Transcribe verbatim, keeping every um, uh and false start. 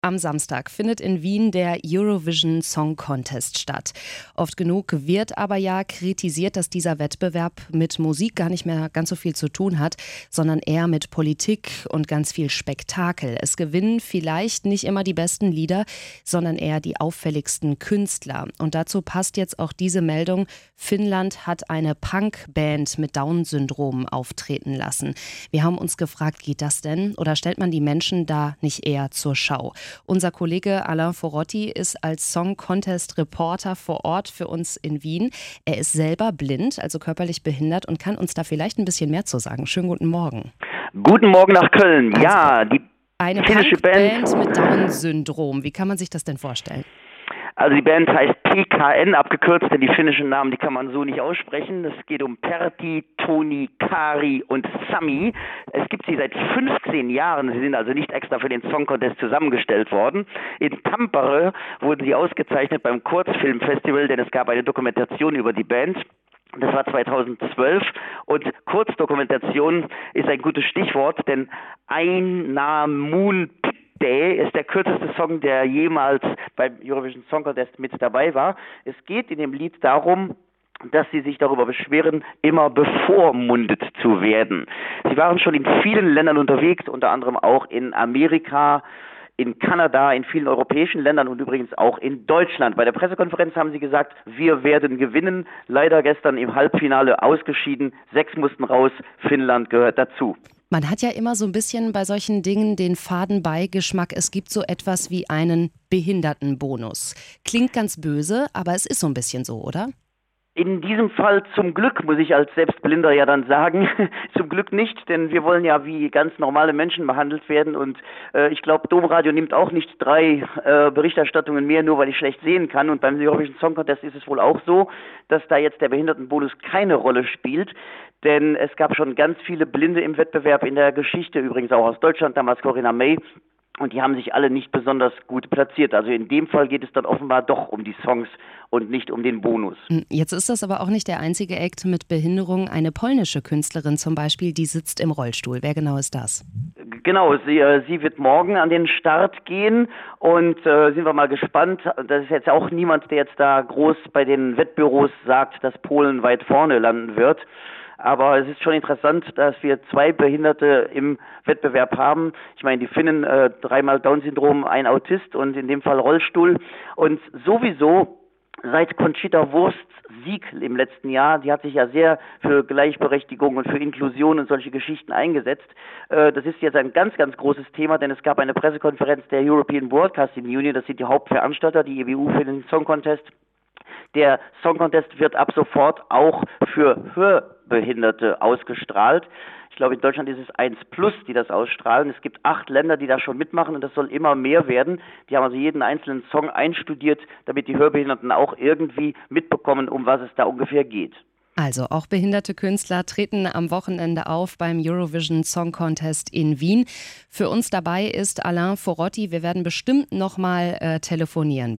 Am Samstag findet in Wien der Eurovision Song Contest statt. Oft genug wird aber ja kritisiert, dass dieser Wettbewerb mit Musik gar nicht mehr ganz so viel zu tun hat, sondern eher mit Politik und ganz viel Spektakel. Es gewinnen vielleicht nicht immer die besten Lieder, sondern eher die auffälligsten Künstler. Und dazu passt jetzt auch diese Meldung: Finnland hat eine Punkband mit Down-Syndrom auftreten lassen. Wir haben uns gefragt, geht das denn? Oder stellt man die Menschen da nicht eher zur Schau? Unser Kollege Alain Forotti ist als Song-Contest-Reporter vor Ort für uns in Wien. Er ist selber blind, also körperlich behindert, und kann uns da vielleicht ein bisschen mehr zu sagen. Schönen guten Morgen. Guten Morgen nach Köln. Also, ja, die eine finnische Band Punkband mit Down-Syndrom. Wie kann man sich das denn vorstellen? Also die Band heißt P K N abgekürzt, denn die finnischen Namen, die kann man so nicht aussprechen. Es geht um Pertti, Toni, Kari und Sami. Es gibt sie seit fünfzehn Jahren. Sie sind also nicht extra für den Song Contest zusammengestellt worden. In Tampere wurden sie ausgezeichnet beim Kurzfilmfestival, denn es gab eine Dokumentation über die Band. Das war zweitausendzwölf und Kurzdokumentation ist ein gutes Stichwort, denn Aina Moon Day ist der kürzeste Song, der jemals beim Eurovision Song Contest mit dabei war. Es geht in dem Lied darum, dass sie sich darüber beschweren, immer bevormundet zu werden. Sie waren schon in vielen Ländern unterwegs, unter anderem auch in Amerika, in Kanada, in vielen europäischen Ländern und übrigens auch in Deutschland. Bei der Pressekonferenz haben sie gesagt, wir werden gewinnen. Leider gestern im Halbfinale ausgeschieden. Sechs mussten raus, Finnland gehört dazu. Man hat ja immer so ein bisschen bei solchen Dingen den faden Beigeschmack. Es gibt so etwas wie einen Behindertenbonus. Klingt ganz böse, aber es ist so ein bisschen so, oder? In diesem Fall zum Glück, muss ich als Selbstblinder ja dann sagen, zum Glück nicht, denn wir wollen ja wie ganz normale Menschen behandelt werden und äh, ich glaube, Domradio nimmt auch nicht drei äh, Berichterstattungen mehr, nur weil ich schlecht sehen kann, und beim Eurovision Song Contest ist es wohl auch so, dass da jetzt der Behindertenbonus keine Rolle spielt, denn es gab schon ganz viele Blinde im Wettbewerb in der Geschichte, übrigens auch aus Deutschland, damals Corinna May. Und die haben sich alle nicht besonders gut platziert. Also in dem Fall geht es dann offenbar doch um die Songs und nicht um den Bonus. Jetzt ist das aber auch nicht der einzige Act mit Behinderung. Eine polnische Künstlerin zum Beispiel, die sitzt im Rollstuhl. Wer genau ist das? Genau, sie, äh, sie wird morgen an den Start gehen und äh, sind wir mal gespannt. Das ist jetzt auch niemand, der jetzt da groß bei den Wettbüros sagt, dass Polen weit vorne landen wird. Aber es ist schon interessant, dass wir zwei Behinderte im Wettbewerb haben. Ich meine, die Finnen, äh, dreimal Down-Syndrom, ein Autist und in dem Fall Rollstuhl. Und sowieso seit Conchita Wursts Sieg im letzten Jahr, die hat sich ja sehr für Gleichberechtigung und für Inklusion und solche Geschichten eingesetzt. Äh, das ist jetzt ein ganz, ganz großes Thema, denn es gab eine Pressekonferenz der European Broadcasting Union, das sind die Hauptveranstalter, die E B U für den Song Contest. Der Song Contest wird ab sofort auch für Hörbehinderte ausgestrahlt. Ich glaube, in Deutschland ist es eins plus, die das ausstrahlen. Es gibt acht Länder, die da schon mitmachen, und das soll immer mehr werden. Die haben also jeden einzelnen Song einstudiert, damit die Hörbehinderten auch irgendwie mitbekommen, um was es da ungefähr geht. Also auch behinderte Künstler treten am Wochenende auf beim Eurovision Song Contest in Wien. Für uns dabei ist Alain Forotti. Wir werden bestimmt noch mal äh, telefonieren.